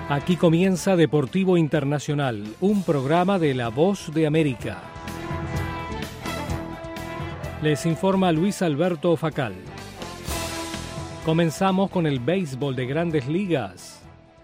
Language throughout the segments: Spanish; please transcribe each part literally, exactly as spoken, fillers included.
Aquí comienza Deportivo Internacional, un programa de La Voz de América. Les informa Luis Alberto Facal. Comenzamos con el béisbol de Grandes Ligas.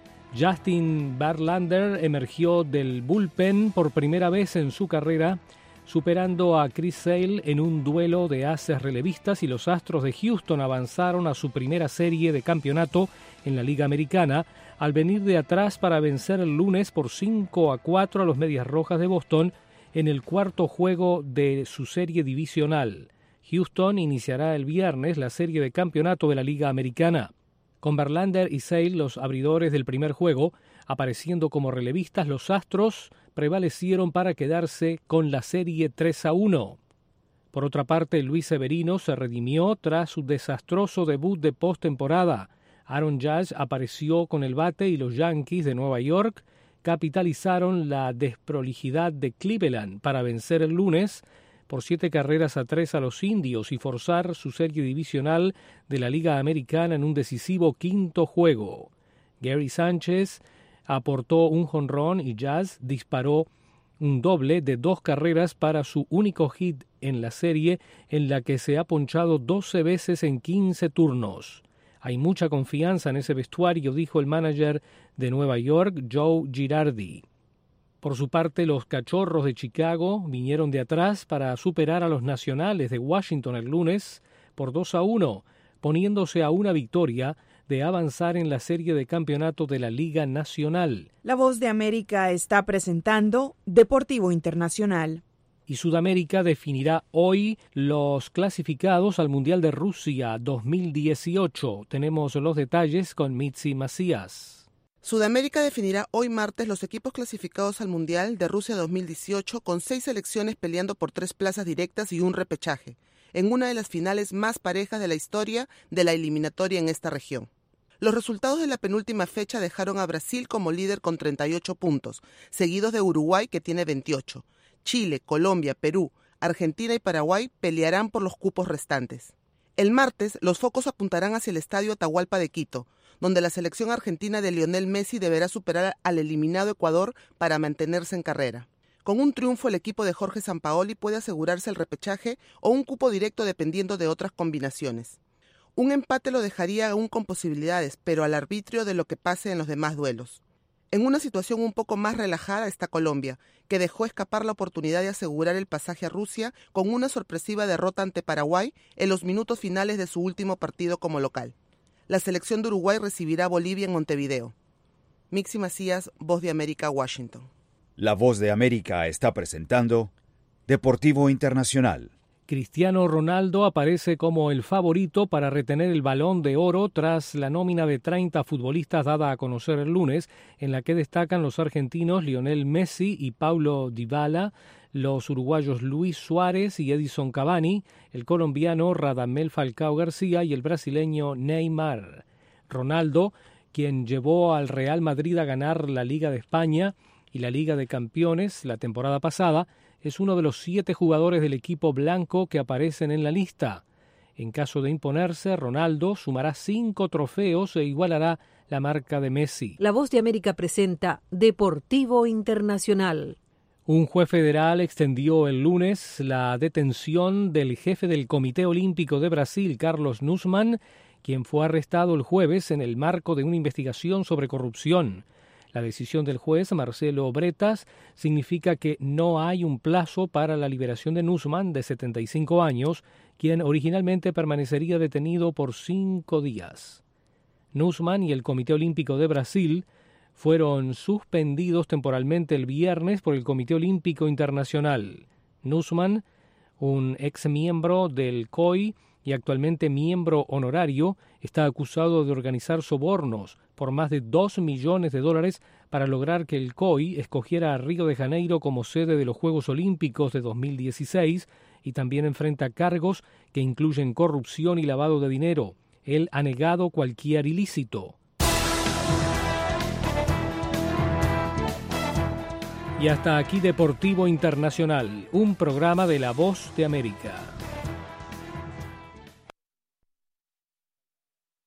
Justin Verlander emergió del bullpen por primera vez en su carrera, superando a Chris Sale en un duelo de ases relevistas, y los Astros de Houston avanzaron a su primera serie de campeonato en la Liga Americana al venir de atrás para vencer el lunes por cinco a cuatro a los Medias Rojas de Boston en el cuarto juego de su serie divisional. Houston iniciará el viernes la serie de campeonato de la Liga Americana. Con Verlander y Sale, los abridores del primer juego, apareciendo como relevistas, los Astros prevalecieron para quedarse con la serie tres a uno. Por otra parte, Luis Severino se redimió tras su desastroso debut de postemporada. Aaron Judge apareció con el bate y los Yankees de Nueva York capitalizaron la desprolijidad de Cleveland para vencer el lunes por siete carreras a tres a los Indios y forzar su serie divisional de la Liga Americana en un decisivo quinto juego. Gary Sánchez aportó un jonrón y Jazz disparó un doble de dos carreras para su único hit en la serie, en la que se ha ponchado doce veces en quince turnos. Hay mucha confianza en ese vestuario, dijo el manager de Nueva York, Joe Girardi. Por su parte, los Cachorros de Chicago vinieron de atrás para superar a los Nacionales de Washington el lunes por dos a uno, poniéndose a una victoria de avanzar en la serie de campeonato de la Liga Nacional. La Voz de América está presentando Deportivo Internacional. Y Sudamérica definirá hoy los clasificados al Mundial de Rusia dos mil dieciocho. Tenemos los detalles con Mitzi Macías. Sudamérica definirá hoy martes los equipos clasificados al Mundial de Rusia dos mil dieciocho, con seis selecciones peleando por tres plazas directas y un repechaje, en una de las finales más parejas de la historia de la eliminatoria en esta región. Los resultados de la penúltima fecha dejaron a Brasil como líder con treinta y ocho puntos, seguidos de Uruguay, que tiene veintiocho. Chile, Colombia, Perú, Argentina y Paraguay pelearán por los cupos restantes. El martes, los focos apuntarán hacia el Estadio Atahualpa de Quito, donde la selección argentina de Lionel Messi deberá superar al eliminado Ecuador para mantenerse en carrera. Con un triunfo, el equipo de Jorge Sampaoli puede asegurarse el repechaje o un cupo directo dependiendo de otras combinaciones. Un empate lo dejaría aún con posibilidades, pero al arbitrio de lo que pase en los demás duelos. En una situación un poco más relajada está Colombia, que dejó escapar la oportunidad de asegurar el pasaje a Rusia con una sorpresiva derrota ante Paraguay en los minutos finales de su último partido como local. La selección de Uruguay recibirá a Bolivia en Montevideo. Mixi Macías, Voz de América, Washington. La Voz de América está presentando Deportivo Internacional. Cristiano Ronaldo aparece como el favorito para retener el Balón de Oro tras la nómina de treinta futbolistas dada a conocer el lunes, en la que destacan los argentinos Lionel Messi y Paulo Dybala, los uruguayos Luis Suárez y Edison Cavani, el colombiano Radamel Falcao García y el brasileño Neymar. Ronaldo, quien llevó al Real Madrid a ganar la Liga de España y la Liga de Campeones la temporada pasada, es uno de los siete jugadores del equipo blanco que aparecen en la lista. En caso de imponerse, Ronaldo sumará cinco trofeos e igualará la marca de Messi. La Voz de América presenta Deportivo Internacional. Un juez federal extendió el lunes la detención del jefe del Comité Olímpico de Brasil, Carlos Nussmann, quien fue arrestado el jueves en el marco de una investigación sobre corrupción. La decisión del juez Marcelo Bretas significa que no hay un plazo para la liberación de Nussmann, de setenta y cinco años, quien originalmente permanecería detenido por cinco días. Nussmann y el Comité Olímpico de Brasil fueron suspendidos temporalmente el viernes por el Comité Olímpico Internacional. Nussmann, un ex miembro del C O I y actualmente miembro honorario, está acusado de organizar sobornos por más de dos millones de dólares para lograr que el C O I escogiera a Río de Janeiro como sede de los Juegos Olímpicos de dos mil dieciséis, y también enfrenta cargos que incluyen corrupción y lavado de dinero. Él ha negado cualquier ilícito. Y hasta aquí Deportivo Internacional, un programa de La Voz de América.